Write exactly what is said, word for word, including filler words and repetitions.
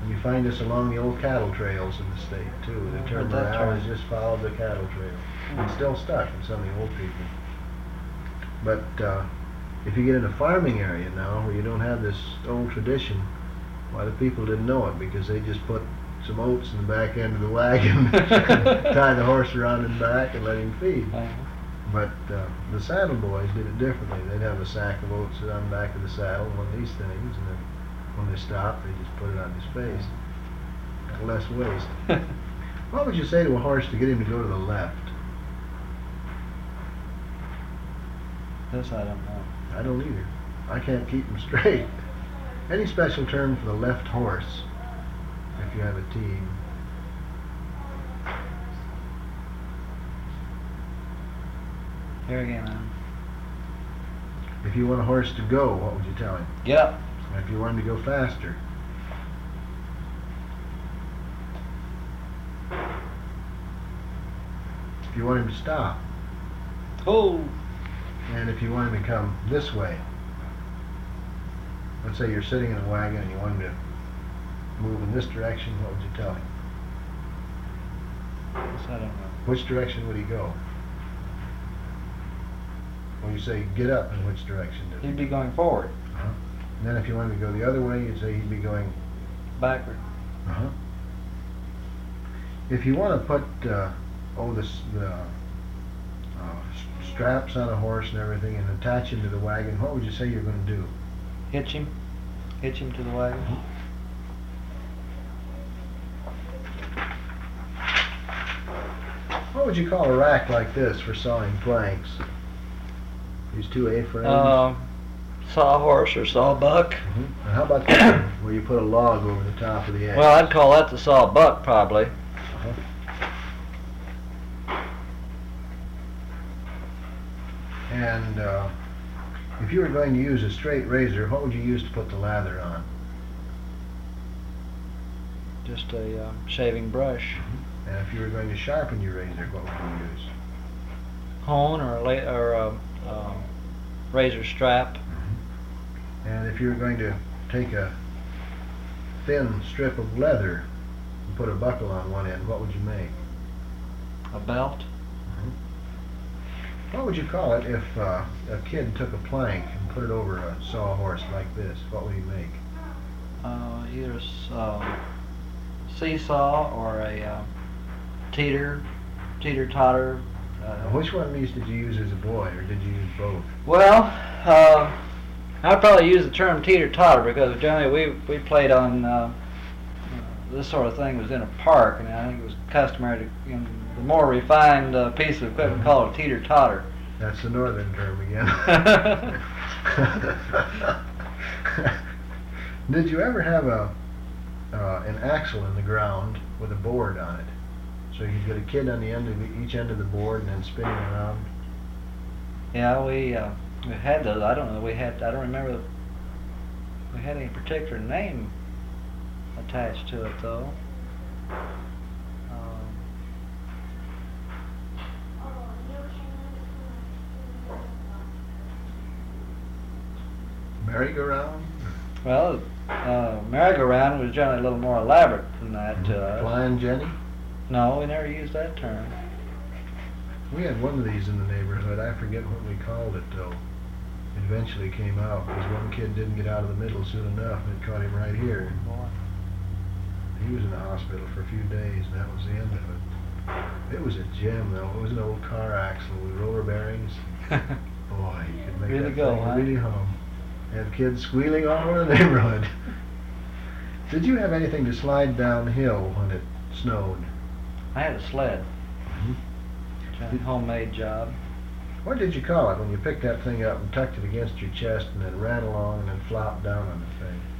You find this along the old cattle trails in the state too. The term Where'd that morale turn? has just followed the cattle trail. It's still stuck in some of the old people. But uh, if you get in a farming area now where you don't have this old tradition, why the people didn't know it because they just put some oats in the back end of the wagon, tie the horse around and back and let him feed. Uh-huh. But uh, the saddle boys did it differently. They'd have a sack of oats on the back of the saddle, one of these things, and then when they stopped, they just put it on his face. Got less waste. What would you say to a horse to get him to go to the left? This I don't know. I don't either. I can't keep him straight. Any special term for the left horse if you have a team? Here again, man. If you want a horse to go, what would you tell him? Get up. And if you want him to go faster? If you want him to stop? Oh. And if you want him to come this way? Let's say you're sitting in a wagon and you want him to move in this direction, what would you tell him? This I don't know. Which direction would he go? When you say get up, in which direction does he He'd be going forward. Uh-huh. And then if you wanted to go the other way, you'd say he'd be going Backward. Uh-huh. If you want to put uh, oh this the uh, s- straps on a horse and everything and attach him to the wagon, what would you say you're going to do? Hitch him. Hitch him to the wagon. What would you call a rack like this for sawing planks? These two A-frames? Uh, sawhorse or sawbuck. Mhm. And how about this one, where you put a log over the top of the edge? Well, I'd call that the sawbuck probably. Uh-huh. And uh, if you were going to use a straight razor, what would you use to put the lather on? Just a uh, shaving brush. And if you were going to sharpen your razor, what would you use? Hone or a la- or a um, razor strap. And if you were going to take a thin strip of leather and put a buckle on one end, what would you make? A belt. What would you call it if uh, a kid took a plank and put it over a sawhorse like this? What would he make? Uh, either a s- um, seesaw or a uh, teeter, teeter-totter. Now, Uh, which one of these did you use as a boy, or did you use both? well, uh, I'd probably use the term teeter-totter because generally we we played on uh, this sort of thing was in a park, and I think it was customary to, you know, the more refined uh, piece of equipment called a teeter-totter. That's the northern term again. Did you ever have a uh, an axle in the ground with a board on it? So you get a kid on the end of the, each end of the board and then spinning around? Yeah, we uh, we had those. I don't know. We had. I don't remember. If we had any particular name attached to it though. Um, Merry-go-round? well, uh, merry-go-round was generally a little more elaborate than that to us. Flying Jenny? No, we never used that term. We had one of these in the neighborhood. I forget what we called it though. It eventually came out because one kid didn't get out of the middle soon enough and it caught him right here. He was in the hospital for a few days and that was the end of it. It was a gem though. It was an old car axle with roller bearings. Boy, you could make Really that go, thing huh? really hum. Had kids squealing all over the neighborhood. Did you have anything to slide downhill when it snowed? I had a sled. Mhm. It's a homemade job. What did you call it when you picked that thing up and tucked it against your chest and then ran along and then flopped down on the thing?